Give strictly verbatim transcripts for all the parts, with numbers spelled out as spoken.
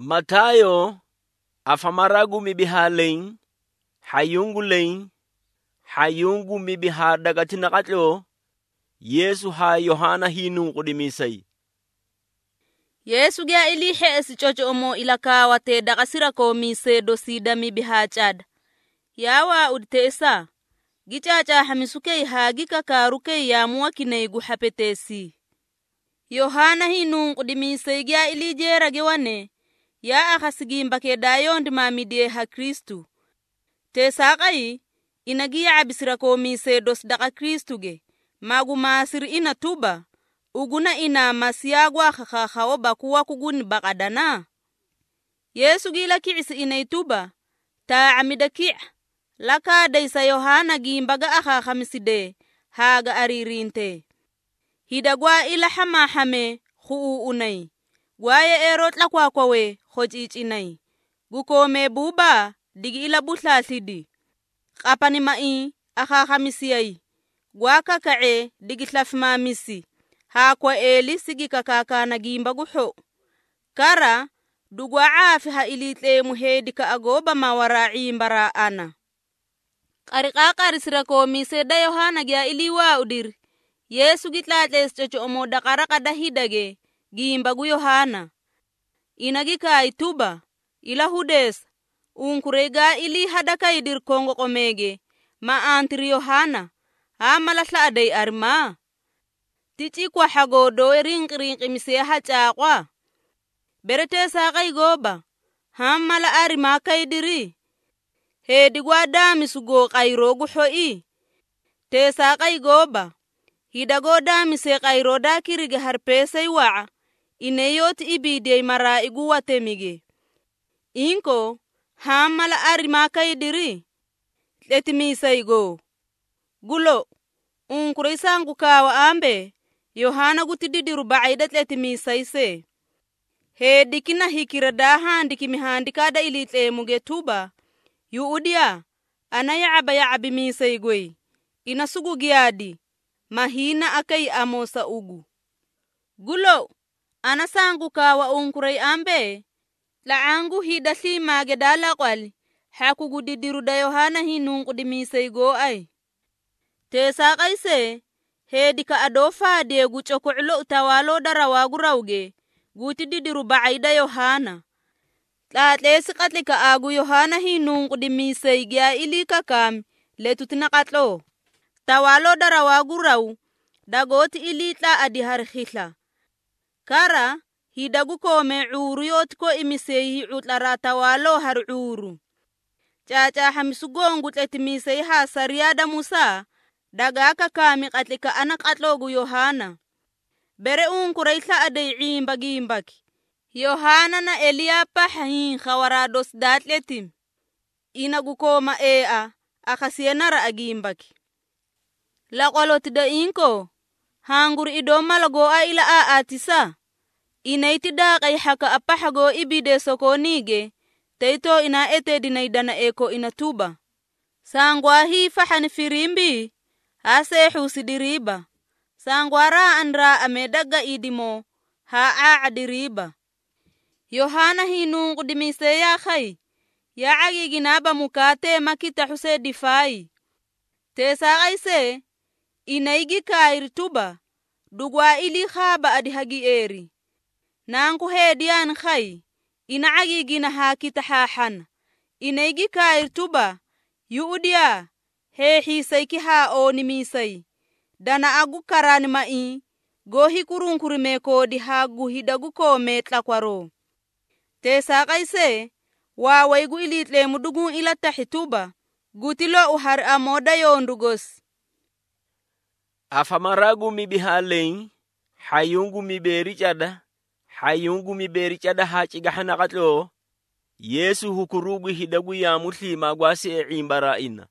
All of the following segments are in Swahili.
Matayo afamaragu mibihaleng hayungu leng hayungu mibiha daga tinakatlo Yesu ha Yohana hinu kudimisay. Yesu gya ilihe esi chocho omo ilaka wate daga sira ko mise dosida mibiha chad. Yawa udtesa gichacha hamisuke hagika karuke ya muwakine guhapetesi. Yohana hinu kudimisay gya ilijera gewane ya akhasigimba ke dayon mamidie ha Kristu. Te sakai inagia abisira ko mise dos daga Kristu ge magumasir ina tuba uguna ina masiyagwa khakhawo bakuwa kugun bakadana. Yesu gila ki'isi ina tuba ta amidaki laka daisa Yohana gimbaga akha khamiside haga aririnte. Hidagwa ila hama hame khuu unay gwaye erot lakwa kwawe khojichinay gukome buba digi ila buhlathidi kapani mai akha khamisiyay gwaka kae digi hlafma misi ha kwa eli sigi kakaka na gimba guho kara dugwa afi ha ilitle muhedi ka agoba mawara imbara ana qarikaka risira ko mise da Yohana gya iliwa udir Yesu gitlates chocho omo dakara kada hidage gimba gu Yohana inagika ituba ila hudes unkurega ili hadaka idir kongo komege ma antri Yohana amalatla adai arma tichi kwa hagodo ring ring mise hachaqwa berete sakai goba hamala arma kaidiri hedi gwada misugo kairo guhoi te sakai goba hidagoda mise kairo da kirige harpesay wa ineyot ibide mara iguwate mige inko hamala arma kaidiri letmisay go gulo unkurisangu kawa ambe Yohana gutididiru baidat letmisay se he dikina hikira da handiki mihandika da ilitle muge tuba yuudia anaya abaya abimisay goy inasugu giadi mahina akai amosa ugu gulo anasangu kawa unkuray ambe laangu hidathi magedala kwali hakugu didiru da Yohana hinung kudimisay go ay te saqayse hedika adofa de guchokulo utawalo darawagu rawge guti didiru baida Yohana tlatlesi qatlika agu Yohana hinung kudimisay gya ilika kam letutina katlo tawalo darawagu raw dagoti ilitla adihar khila kara hidagu kome uruyot ko imisehi utlara tawalo har uru chacha hamisugongu tletmisay ha sariyada Musa daga kakami qatlika anak atlogu Yohana bere unkuraytla adai imbagi imbaki Yohana na Elia pahin khawarados datletim inagu koma ea akhasienara agimbaki la qolot da inko hangur idomalago a ila a atisa inaiti da kay haka apahago ibide sokonige teito ina ete dinaidana eko inatuba sangwa hi fahan firimbi ase husidiriba sangwara andra amedaga idimo ha a adiriba Yohana hinung kudimise ya khay ya agi ginaba mukate makita huse difai te saqayse inaigi kair tuba dugwa ili khaba adihagi eri nangu hedian khay ina agi gina hakita hahan inaigi kair tuba yuudia he hisay ki ha onimisay dana agu karani mai gohi kurunkurime ko di hagu hidagu ko metla kwaro te saqayse wa waygu ilitle mudugun ila tahituba gutilo uhar amoda yondugos afamaragu mibihaleng hayungu miberi chada hayungu miberi chada hachiga hanakatlo Yesu hukurugu hidagu ya muslima gwase imbara ina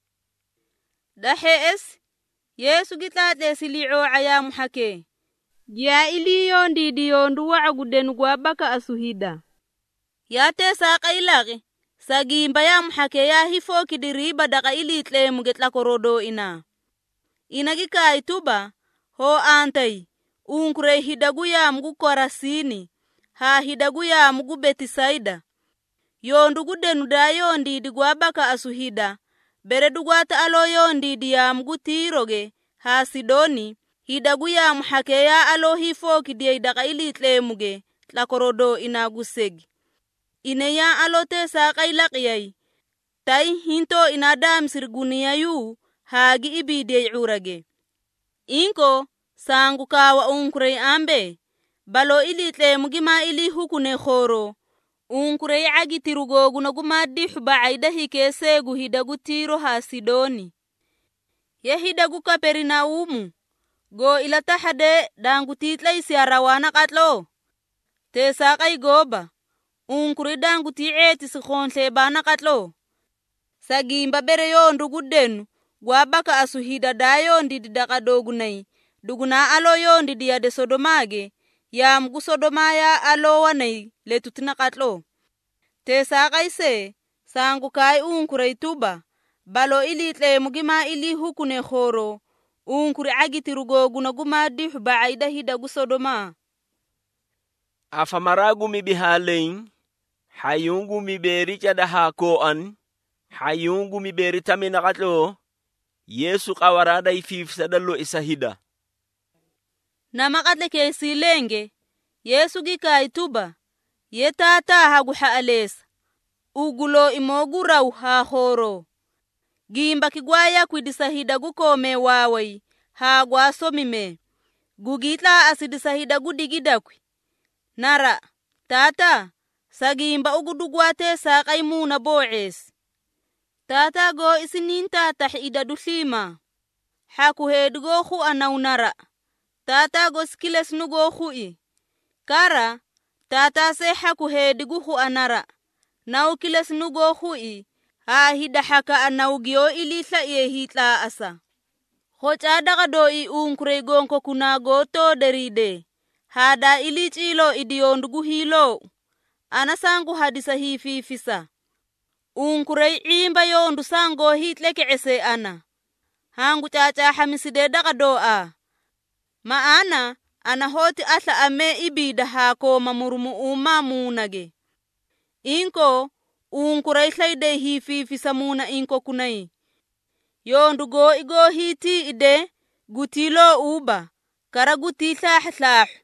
dahes Yesu gitlate sili'o ayamu hake ya iliyo ndidiyo nduwa aguden gwabaka asuhida yate saqailage sagimba ya muhake ya hifo kidiriba daga ilitle mugetla korodo ina inagika ituba ho antay unkure hidagu ya mgu korasini ha hidagu ya mugu Betisaida. Yondu gudenu da yondi di gwabaka asuhida. Bere dugwata alo yondi di ya mugu Tiroge ha Sidoni. Hidagu ya muhakeya alo hifoki di idaka ilitle muge tlakorodo inagusegi. Ine ya alo te saqa ilaqiyay. Tai hinto inadam sirguniya yu hagi ibide urage. Inko sangu kawa unkurei ambe. Balo ilitle mugima ili hukune khoro. Unkurei agi tirugogu nagumadi hubaida hikesegu hidagu Tiro ha Sidoni. Ye hidagu Kaperinaumu. Go ilata hade dangu titla isi arawana katlo. Te saqa goba. Unkuri dangu tieti sikhontle bana katlo. Sagimba bere yondu gudenu. Gwabaka asuhida da yondi didaka dogunai. Duguna alo yondi diade Sodomage. Ya mgu Sodomaya alo wanai letutina katlo. Te saqa ise. Sangu kai unkurei tuba. Balo ilitle mugima ili hukune khoro. Unkuri agi tirugogu nagumadi hubaida hidagu Sodoma. Afamaragu mibihalein. Hayungu miberi chada hakoan. Hayungu miberi tamina katlo. Yesu kawarada ififsadalo isahida. Namakatle kesi lenge. Yesu gika ituba. Ye tata hagu haalesa. Ugulo imogurau ha horo. Gimba kigwaya kuidisahida gukome wawai. Ha gwasomime. Gugitla asidisahida gudigidakwi. Nara. Tata. Sagimba ugudugwate saqaimuna boes. Tata go isinin tata hida duslima. Haku hedgo khu anaunara. Tata go skiles nugo khui. Kara. Tata se haku hedgu khu anara. Nau kiles nugo khui. Ha hida haka anaugio ilitla iye hitla asa. Khochada gado i unkurei gonko kunago to deride. Hada ilichilo idiondugu hilo. Anasangu hadisa hifi fisa. Unkurei imba yondu sango hitleke ese ana. Hangu chacha hamiside gado a. Maana ana hoti atla ame ibida hako mamurumu umamunage. Inko unkurei tlaide hifi fisa muna inko kunai. Yondu go igo hiti ide gutilo uba. Kara guti tlah tlah.